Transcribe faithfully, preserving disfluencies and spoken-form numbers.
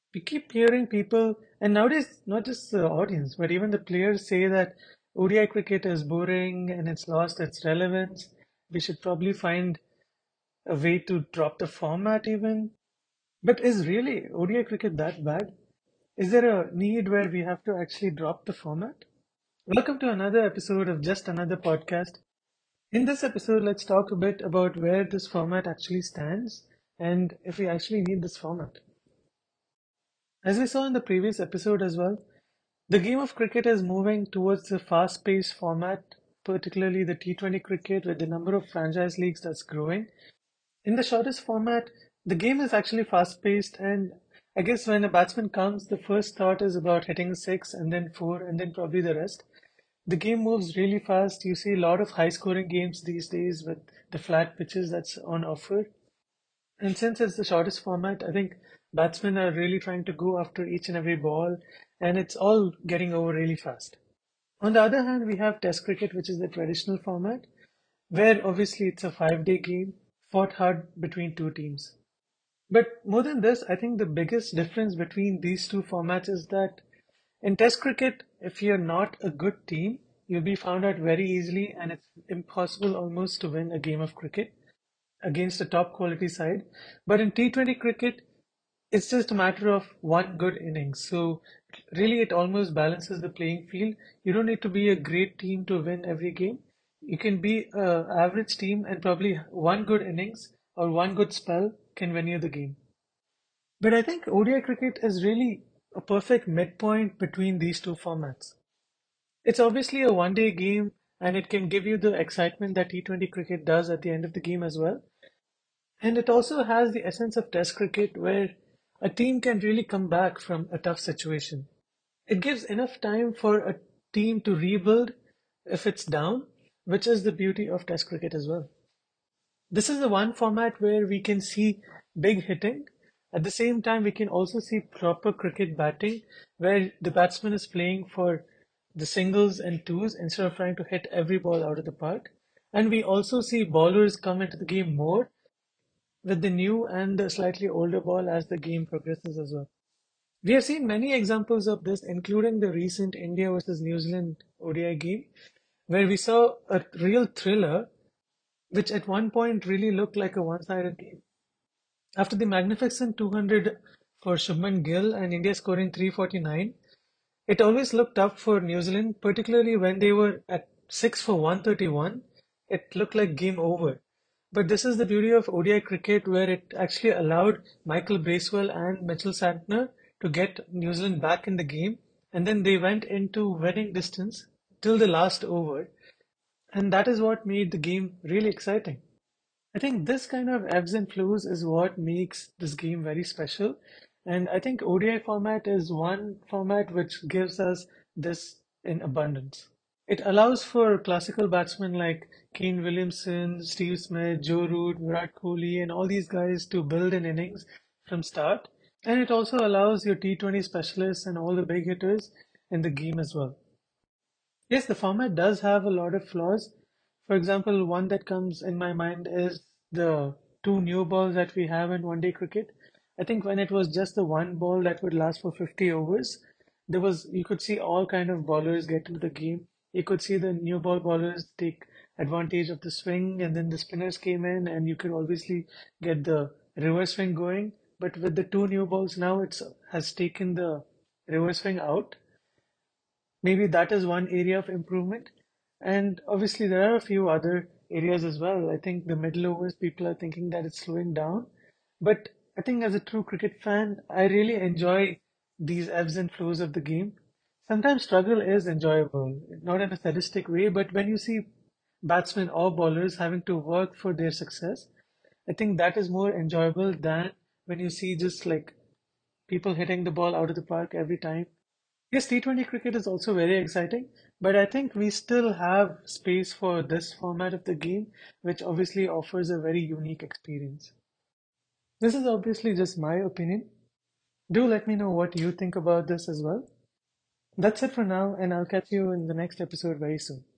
We keep hearing people, and nowadays, not just the audience, but even the players say that O D I cricket is boring and it's lost its relevance. We should probably find a way to drop the format even. But is really O D I cricket that bad? Is there a need where we have to actually drop the format? Welcome to another episode of Just Another Podcast. In this episode, let's talk a bit about where this format actually stands and if we actually need this format. As we saw in the previous episode as well, the game of cricket is moving towards the fast paced format, particularly the T twenty cricket, with the number of franchise leagues that's growing. In the shortest format, the game is actually fast paced, and I guess when a batsman comes, the first thought is about hitting six and then four and then probably the rest. The game moves really fast. You see a lot of high scoring games these days with the flat pitches that's on offer. And since it's the shortest format, I think batsmen are really trying to go after each and every ball, and it's all getting over really fast. On the other hand, we have Test cricket, which is the traditional format, where obviously it's a five day game fought hard between two teams. But more than this, I think the biggest difference between these two formats is that in Test cricket, if you're not a good team, you'll be found out very easily, and it's impossible almost to win a game of cricket against a top quality side. But in T twenty cricket, it's just a matter of one good innings. So really, it almost balances the playing field. You don't need to be a great team to win every game. You can be a average team and probably one good innings or one good spell can win you the game. But I think O D I cricket is really a perfect midpoint between these two formats. It's obviously a one day game and it can give you the excitement that T twenty cricket does at the end of the game as well. And it also has the essence of Test cricket where a team can really come back from a tough situation. It gives enough time for a team to rebuild if it's down, which is the beauty of Test cricket as well. This is the one format where we can see big hitting. At the same time, we can also see proper cricket batting where the batsman is playing for the singles and twos instead of trying to hit every ball out of the park. And we also see bowlers come into the game more with the new and the slightly older ball as the game progresses as well. We have seen many examples of this, including the recent India versus New Zealand O D I game, where we saw a real thriller, which at one point really looked like a one sided game. After the magnificent two hundred for Shubman Gill and India scoring three forty-nine, it always looked up for New Zealand, particularly when they were at six for one thirty-one. It looked like game over. But this is the beauty of O D I cricket, where it actually allowed Michael Bracewell and Mitchell Santner to get New Zealand back in the game, and then they went into winning distance till the last over, and that is what made the game really exciting. I think this kind of ebbs and flows is what makes this game very special. And I think O D I format is one format which gives us this in abundance. It allows for classical batsmen like Kane Williamson, Steve Smith, Joe Root, Virat Kohli, and all these guys to build an innings from start. And it also allows your T twenty specialists and all the big hitters in the game as well. Yes, the format does have a lot of flaws. For example, one that comes in my mind is the two new balls that we have in one day cricket. I think when it was just the one ball that would last for fifty overs, there was you could see all kind of bowlers get into the game. You could see the new ball bowlers take advantage of the swing, and then the spinners came in, and you could obviously get the reverse swing going. But with the two new balls now, it's has taken the reverse swing out. Maybe that is one area of improvement. And obviously, there are a few other areas as well. I think the middle overs, people are thinking that it's slowing down. But I think as a true cricket fan, I really enjoy these ebbs and flows of the game. Sometimes struggle is enjoyable, not in a sadistic way, but when you see batsmen or bowlers having to work for their success, I think that is more enjoyable than when you see just like people hitting the ball out of the park every time. Yes, T twenty cricket is also very exciting, but I think we still have space for this format of the game, which obviously offers a very unique experience. This is obviously just my opinion. Do let me know what you think about this as well. That's it for now, and I'll catch you in the next episode very soon.